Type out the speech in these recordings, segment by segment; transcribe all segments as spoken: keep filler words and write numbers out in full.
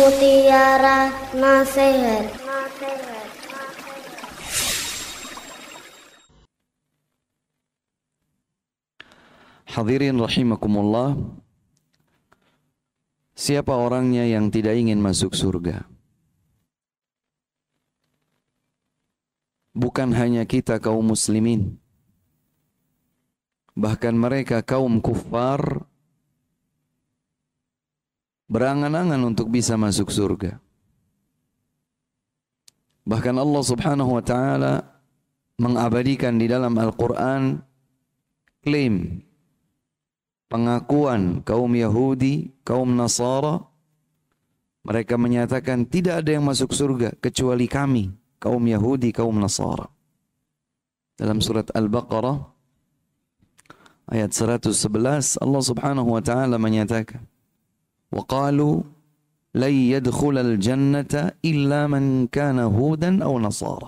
Mutiara Nasihat. Hadirin rahimakumullah, siapa orangnya yang tidak ingin masuk surga? Bukan hanya kita kaum muslimin, bahkan mereka kaum kuffar berangan-angan untuk bisa masuk surga. Bahkan Allah subhanahu wa ta'ala mengabadikan di dalam Al-Quran klaim pengakuan kaum Yahudi, kaum Nasara. Mereka menyatakan tidak ada yang masuk surga kecuali kami, kaum Yahudi, kaum Nasara. Dalam surat Al-Baqarah ayat seratus sebelas Allah subhanahu wa ta'ala menyatakan, وَقَالُوا لَنْ يَدْخُلَ الْجَنَّةَ إِلَّا مَنْ كَانَ هُودًا أَوْ نَصَارًا.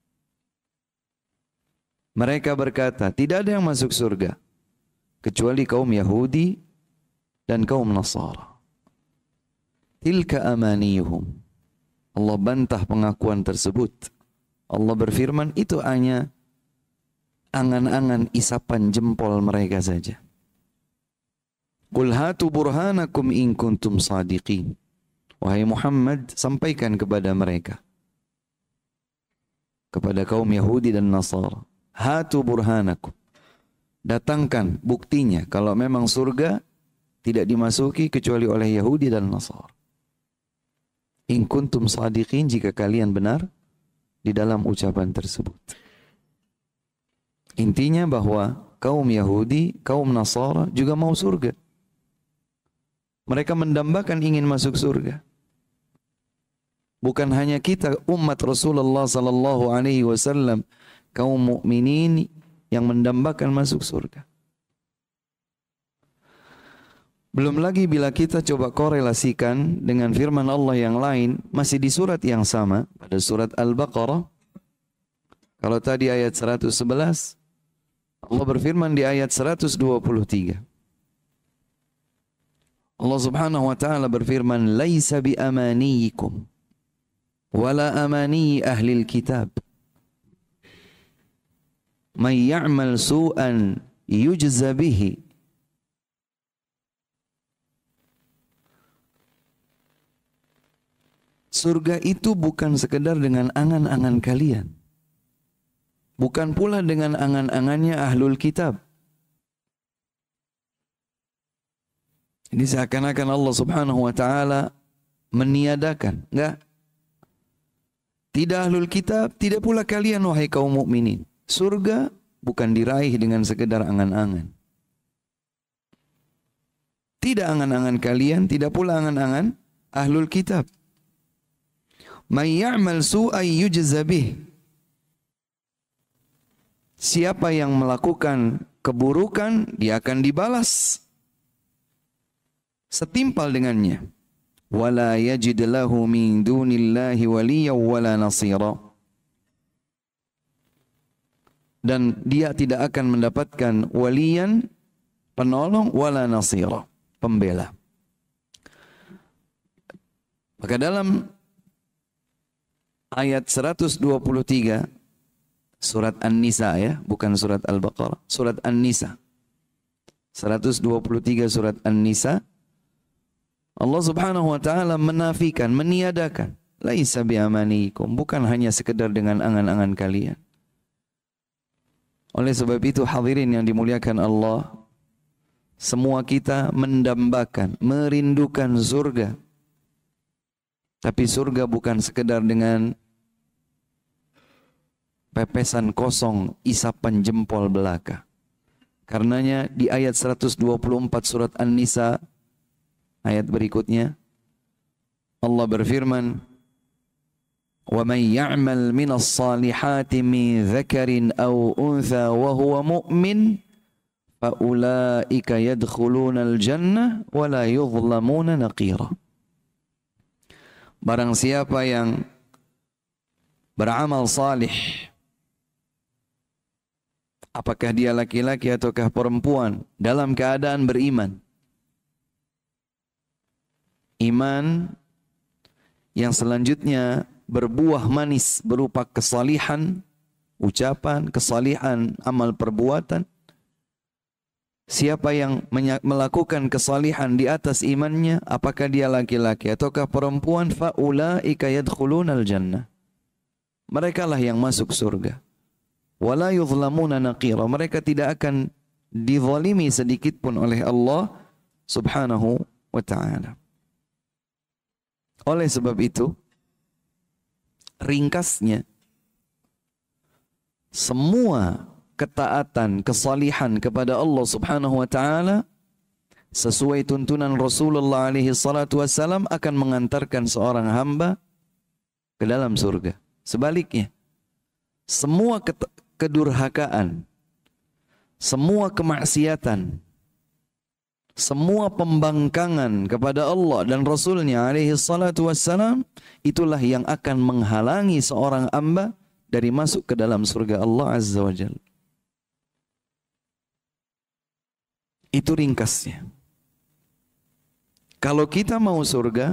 Mereka berkata, tidak ada yang masuk surga kecuali kaum Yahudi dan kaum Nasara. Tilka amaniyuhum. Allah bantah pengakuan tersebut. Allah berfirman, itu hanya angan-angan isapan jempol mereka saja. Qul hatu burhanakum in kuntum sadiqin. Wahai Muhammad, sampaikan kepada mereka, kepada kaum Yahudi dan Nasara, hatu burhanakum. Datangkan buktinya kalau memang surga tidak dimasuki kecuali oleh Yahudi dan Nasara. In kuntum sadiqin, jika kalian benar di dalam ucapan tersebut. Intinya bahwa kaum Yahudi, kaum Nasara juga mau surga. Mereka mendambakan ingin masuk surga. Bukan hanya kita umat Rasulullah sallallahu alaihi wasallam, kaum mukminin yang mendambakan masuk surga. Belum lagi bila kita coba korelasikan dengan firman Allah yang lain, masih di surat yang sama, pada surat Al-Baqarah. Kalau tadi ayat seratus sebelas, Allah berfirman di ayat seratus dua puluh tiga. Allah subhanahu wa ta'ala berfirman, laisa bi amaniyikum wala amani ahlil kitab. Man ya'mal su'an yujza bihi. Surga itu bukan sekedar dengan angan-angan kalian. Bukan pula dengan angan-angannya ahlul kitab. Ini seakan-akan Allah subhanahu wa ta'ala meniadakan. Enggak. Tidak ahlul kitab, tidak pula kalian wahai kaum mukminin. Surga bukan diraih dengan sekedar angan-angan. Tidak angan-angan kalian, tidak pula angan-angan ahlul kitab. May ya'mal su'an yujza bih. Siapa yang melakukan keburukan, dia akan dibalas setimpal dengannya. Wala yajid lahu min dunillahi waliyyan wala nasira. Dan dia tidak akan mendapatkan waliyan, penolong, wala nasira, pembela. Maka dalam ayat seratus dua puluh tiga surat An-Nisa, ya, bukan surat Al-Baqarah, surat An-Nisa. seratus dua puluh tiga surat An-Nisa, Allah subhanahu wa ta'ala menafikan, meniadakan, laisa bi'amanikum, bukan hanya sekedar dengan angan-angan kalian. Oleh sebab itu hadirin yang dimuliakan Allah, semua kita mendambakan, merindukan surga. Tapi surga bukan sekedar dengan pepesan kosong, isapan jempol belaka. Karenanya di ayat seratus dua puluh empat surat An-Nisa, ayat berikutnya, Allah berfirman, وَمَنْ يَعْمَلْ مِنَ الصَّالِحَاتِ مِنْ ذَكَرٍ أَوْ أُنْثَى وَهُوَ مُؤْمِنٌ فَأُولَئِكَ يَدْخُلُونَ الْجَنَّةَ وَلَا يُظْلَمُونَ نَقِيرًا. Barang siapa yang beramal salih, apakah dia laki-laki ataukah perempuan, dalam keadaan beriman. Iman Yang selanjutnya berbuah manis berupa kesalihan, ucapan, kesalihan, amal perbuatan. Siapa yang melakukan kesalihan di atas imannya, apakah dia laki-laki ataukah perempuan, faulaika yadkhulunal jannah. Mereka lah yang masuk surga. Wala yuzlamuna naqira. Mereka tidak akan dizalimi sedikit pun oleh Allah Subhanahu wa ta'ala. Oleh sebab itu, ringkasnya, semua ketaatan, kesalihan kepada Allah Subhanahu wa ta'ala sesuai tuntunan Rasulullah alaihi salatu wassalam akan mengantarkan seorang hamba ke dalam surga. Sebaliknya, semua kedurhakaan, semua kemaksiatan, semua pembangkangan kepada Allah dan Rasulnya alaihi salatu wassalam, itulah yang akan menghalangi seorang hamba dari masuk ke dalam surga Allah Azza wa Jalla. Itu ringkasnya. Kalau kita mau surga,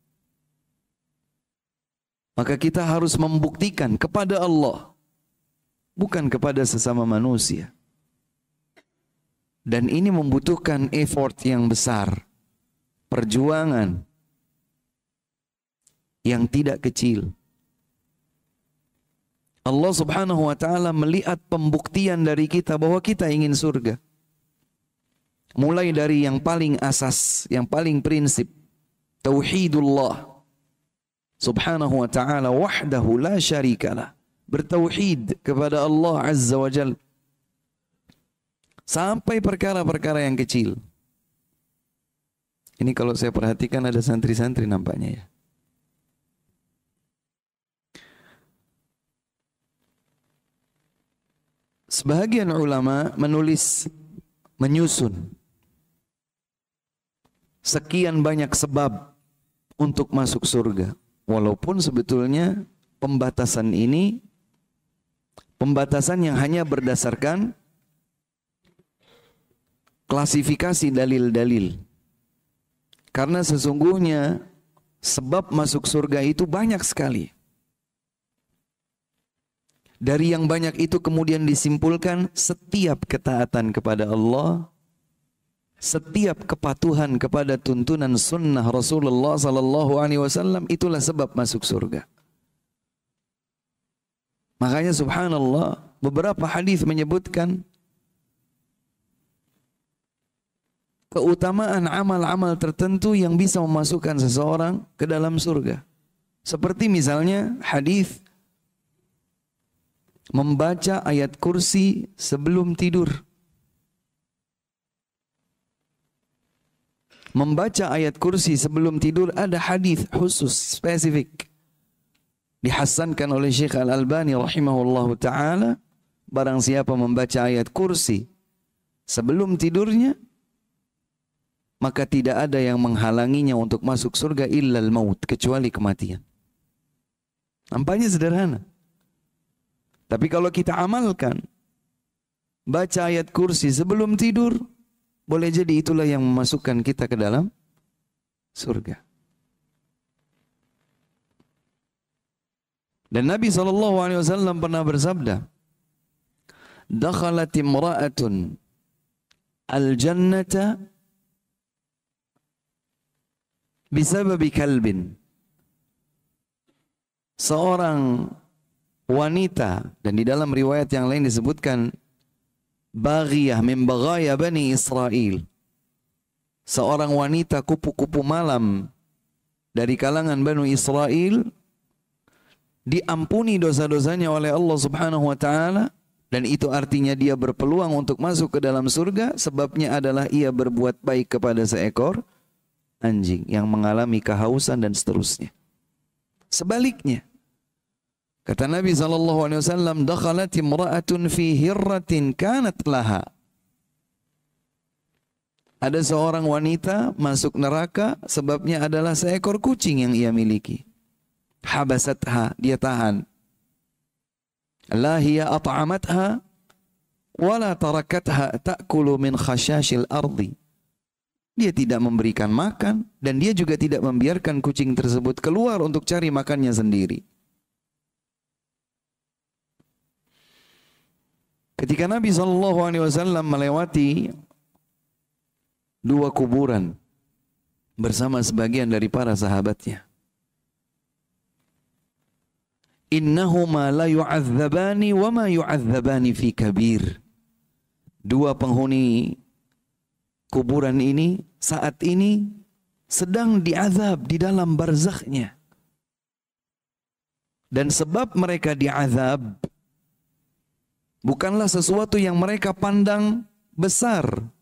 maka kita harus membuktikan kepada Allah, bukan kepada sesama manusia. Dan ini membutuhkan effort yang besar, perjuangan yang tidak kecil. Allah Subhanahu wa ta'ala melihat pembuktian dari kita bahwa kita ingin surga. Mulai dari yang paling asas, yang paling prinsip, tauhidullah Subhanahu wa ta'ala wahdahu la syarikalah. Bertauhid kepada Allah Azza wa Jalla. Sampai perkara-perkara yang kecil. Ini kalau saya perhatikan ada santri-santri nampaknya ya. Sebahagian ulama menulis, menyusun sekian banyak sebab untuk masuk surga. Walaupun sebetulnya pembatasan ini pembatasan yang hanya berdasarkan klasifikasi dalil-dalil. Karena sesungguhnya sebab masuk surga itu banyak sekali. Dari yang banyak itu kemudian disimpulkan setiap ketaatan kepada Allah, setiap kepatuhan kepada tuntunan sunnah Rasulullah sallallahu alaihi wasallam itulah sebab masuk surga. Makanya subhanallah, beberapa hadis menyebutkan keutamaan amal-amal tertentu yang bisa memasukkan seseorang ke dalam surga. Seperti misalnya hadis membaca ayat kursi sebelum tidur. Membaca ayat kursi sebelum tidur ada hadis khusus spesifik. Dihasankan oleh Syekh Al-Albani rahimahullahu ta'ala. Barang siapa membaca ayat kursi sebelum tidurnya, maka tidak ada yang menghalanginya untuk masuk surga illal maut, kecuali kematian. Nampaknya sederhana. Tapi kalau kita amalkan, baca ayat kursi sebelum tidur, boleh jadi itulah yang memasukkan kita ke dalam surga. Dan Nabi shallallahu alaihi wasallam pernah bersabda, "Dakhalat imra'atun al-jannata bisababi kalbin." Seorang wanita, dan di dalam riwayat yang lain disebutkan baghiyah min baghaya Bani Israel, seorang wanita kupu-kupu malam dari kalangan Bani Israel, diampuni dosa-dosanya oleh Allah Subhanahu wa ta'ala, dan itu artinya dia berpeluang untuk masuk ke dalam surga. Sebabnya adalah ia berbuat baik kepada seekor anjing yang mengalami kehausan dan seterusnya. Sebaliknya, kata Nabi sallallahu alaihi wasallam, dakhalat imra'atun fi hirratin kanat laha. Ada seorang wanita masuk neraka sebabnya adalah seekor kucing yang ia miliki. Habasatha, dia tahan. La hiya at'amatha wala tarakatha ta'kulu min khashashil ardi. dia tidak memberikan makan, dan dia juga tidak membiarkan kucing tersebut keluar untuk cari makannya sendiri. Ketika Nabi shallallahu alaihi wasallam melewati dua kuburan bersama sebagian dari para sahabatnya, innahuma la yu'adzabani wa ma yu'adzabani fi kabir. Dua penghuni kuburan ini saat ini sedang diazab di dalam barzakhnya. Dan sebab mereka diazab bukanlah sesuatu yang mereka pandang besar.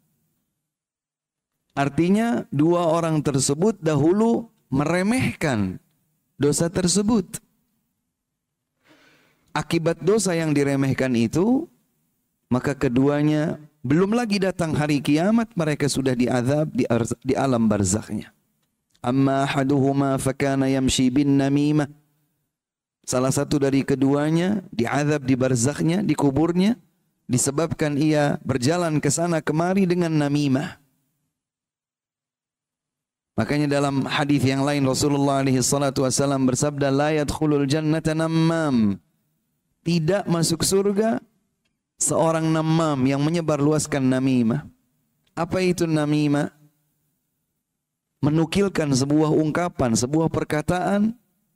Artinya dua orang tersebut dahulu meremehkan dosa tersebut. Akibat dosa yang diremehkan itu, maka keduanya belum lagi datang hari kiamat, mereka sudah diazab di, di alam barzakhnya. Amma ahaduhuma fakana yamshi bin namimah. Salah satu dari keduanya diazab di barzakhnya, di kuburnya, disebabkan ia berjalan ke sana kemari dengan namimah. Makanya dalam hadis yang lain Rasulullah alaihi salatu wasallam bersabda, la yadkhulul jannata nammam. Tidak masuk surga seorang namam yang menyebarluaskan namimah. Apa itu namimah? Menukilkan sebuah ungkapan, sebuah perkataan,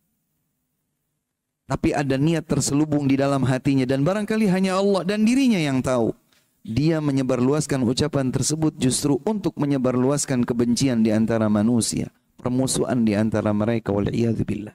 tapi ada niat terselubung di dalam hatinya, dan barangkali hanya Allah dan dirinya yang tahu. Dia menyebarluaskan ucapan tersebut justru untuk menyebarluaskan kebencian di antara manusia, permusuhan di antara mereka, wal'iyadzubillah.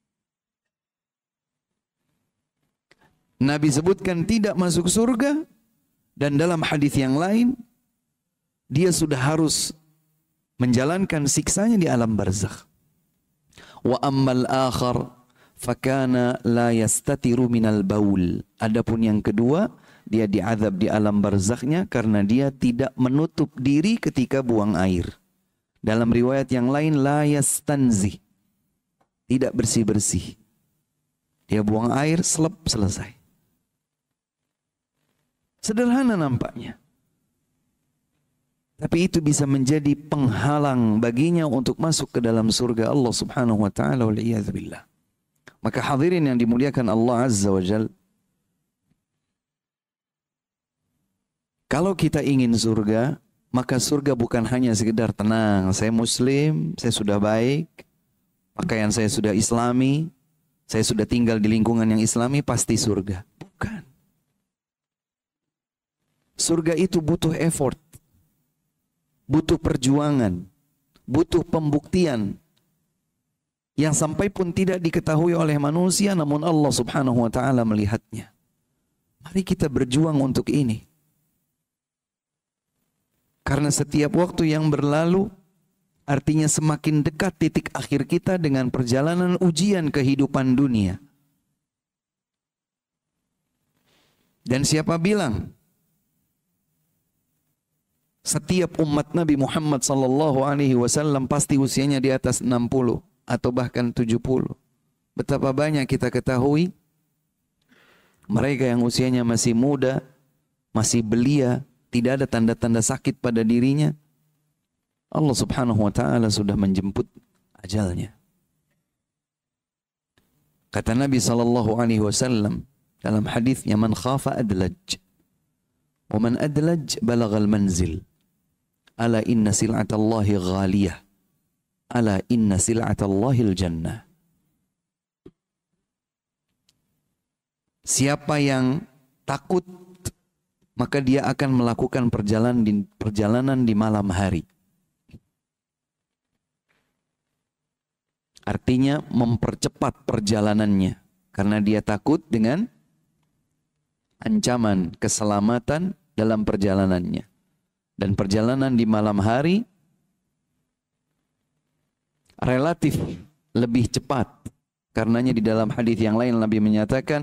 Nabi sebutkan tidak masuk surga, dan dalam hadis yang lain dia sudah harus menjalankan siksanya di alam barzakh. Wa ammal akhar fakana la yastatiru minal baul. Adapun yang kedua, dia diazab di alam barzakhnya karena dia tidak menutup diri ketika buang air. Dalam riwayat yang lain, la yastanzi, tidak bersih-bersih. Dia buang air, selep, selesai. Sederhana nampaknya, tapi itu bisa menjadi penghalang baginya untuk masuk ke dalam surga Allah subhanahu wa ta'ala, wal'iyadzubillah. Maka hadirin yang dimuliakan Allah azza wa jal, kalau kita ingin surga, maka surga bukan hanya sekedar tenang, saya muslim, saya sudah baik, pakaian saya sudah islami, saya sudah tinggal di lingkungan yang islami, pasti surga. Bukan. Surga itu butuh effort, butuh perjuangan, butuh pembuktian, yang sampai pun tidak diketahui oleh manusia, namun Allah subhanahu wa ta'ala melihatnya. Mari kita berjuang untuk ini. Karena setiap waktu yang berlalu, artinya semakin dekat titik akhir kita dengan perjalanan ujian kehidupan dunia. Dan siapa bilang setiap umat Nabi Muhammad sallallahu alaihi wasallam pasti usianya di atas enam puluh atau bahkan tujuh puluh. Betapa banyak kita ketahui mereka yang usianya masih muda, masih belia, tidak ada tanda-tanda sakit pada dirinya. Allah subhanahu wa ta'ala sudah menjemput ajalnya. Kata Nabi sallallahu alaihi wasallam dalam hadisnya, man khafa adlaj, wa man adlaj balagal manzil. Ala inna sil'atallahi ghaliyah. Ala inna sil'atallahil jannah. Siapa yang takut, maka dia akan melakukan perjalanan di, perjalanan di malam hari. Artinya mempercepat perjalanannya. Karena dia takut dengan ancaman keselamatan dalam perjalanannya. Dan perjalanan di malam hari relatif lebih cepat. Karenanya di dalam hadis yang lain Nabi menyatakan,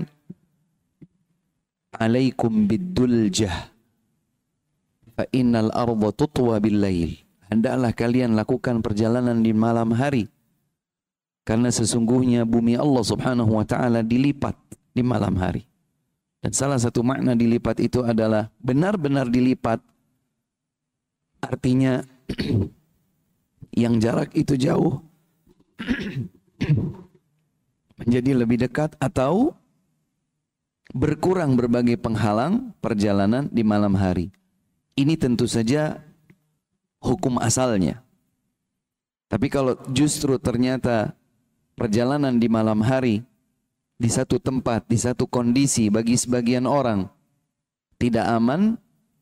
alaikum biduljah fa innal arda tutwa bil lail. Hendaklah kalian lakukan perjalanan di malam hari, karena sesungguhnya bumi Allah subhanahu wa ta'ala dilipat di malam hari. Dan salah satu makna dilipat itu adalah benar-benar dilipat. Artinya yang jarak itu jauh menjadi lebih dekat, atau berkurang berbagai penghalang perjalanan di malam hari. Ini tentu saja hukum asalnya. Tapi kalau justru ternyata perjalanan di malam hari di satu tempat, di satu kondisi bagi sebagian orang tidak aman,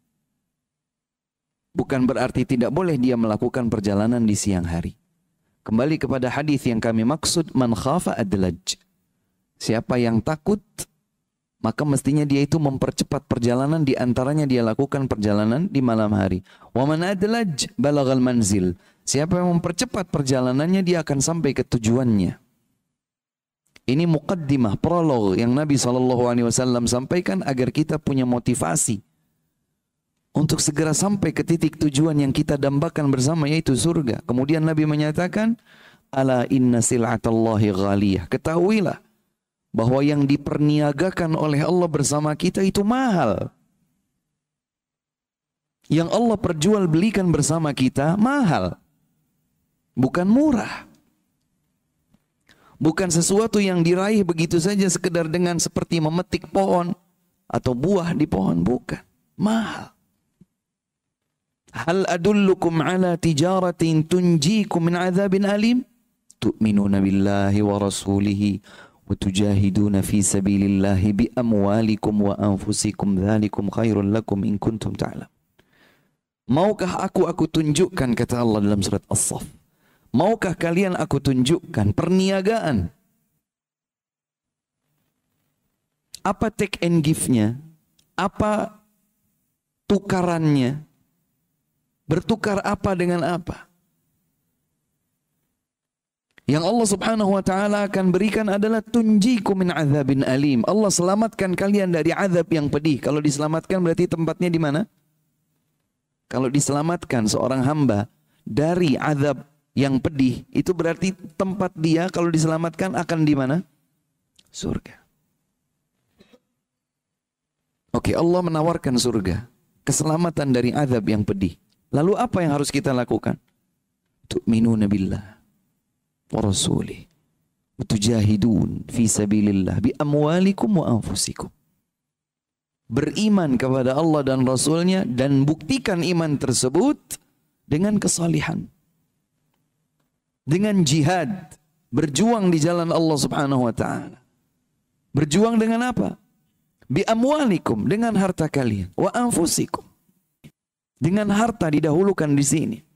bukan berarti tidak boleh dia melakukan perjalanan di siang hari. Kembali kepada hadis yang kami maksud, man khafa adlaj. Siapa yang takut, maka mestinya dia itu mempercepat perjalanan, di antaranya dia lakukan perjalanan di malam hari. Wa man adlaj balagal manzil. Siapa yang mempercepat perjalanannya, dia akan sampai ke tujuannya. Ini muqaddimah, prolog yang Nabi shallallahu alaihi wasallam sampaikan agar kita punya motivasi untuk segera sampai ke titik tujuan yang kita dambakan bersama, yaitu surga. Kemudian Nabi menyatakan, ala inna sil'atallahi ghaliyah. Ketahuilah bahwa yang diperniagakan oleh Allah bersama kita itu mahal. Yang Allah perjualbelikan bersama kita mahal, bukan murah. Bukan sesuatu yang diraih begitu saja sekedar dengan seperti memetik pohon atau buah di pohon, bukan. Mahal. Hal adullukum ala tijaratin tunjikum min azabin alim? Tu'minuna billahi wa rasulihi wa tujahiduna fi sabilillahi bi amwalikum wa anfusikum dzalikum khairul lakum in kuntum ta'lam. Maukah aku aku tunjukkan, kata Allah dalam surat As-Saff, maukah kalian aku tunjukkan perniagaan? Apa take and give-nya? Apa tukarannya? Bertukar apa dengan apa? Yang Allah subhanahu wa ta'ala akan berikan adalah tunjikum min azabin alim. Allah selamatkan kalian dari azab yang pedih. Kalau diselamatkan berarti tempatnya di mana? Kalau diselamatkan seorang hamba dari azab yang pedih, itu berarti tempat dia kalau diselamatkan akan di mana? Surga. Oke, Allah menawarkan surga, keselamatan dari azab yang pedih. Lalu apa yang harus kita lakukan? Tu'minuna billah wa rasulih wa tujahidun fi sabilillah bi amwalikum wa anfusikum. Beriman kepada Allah dan Rasulnya dan buktikan iman tersebut dengan kesalihan, dengan jihad, berjuang di jalan Allah subhanahu wa ta'ala. Berjuang dengan apa? Bi amwalikum, dengan harta kalian, wa anfusikum, dengan harta didahulukan di sini.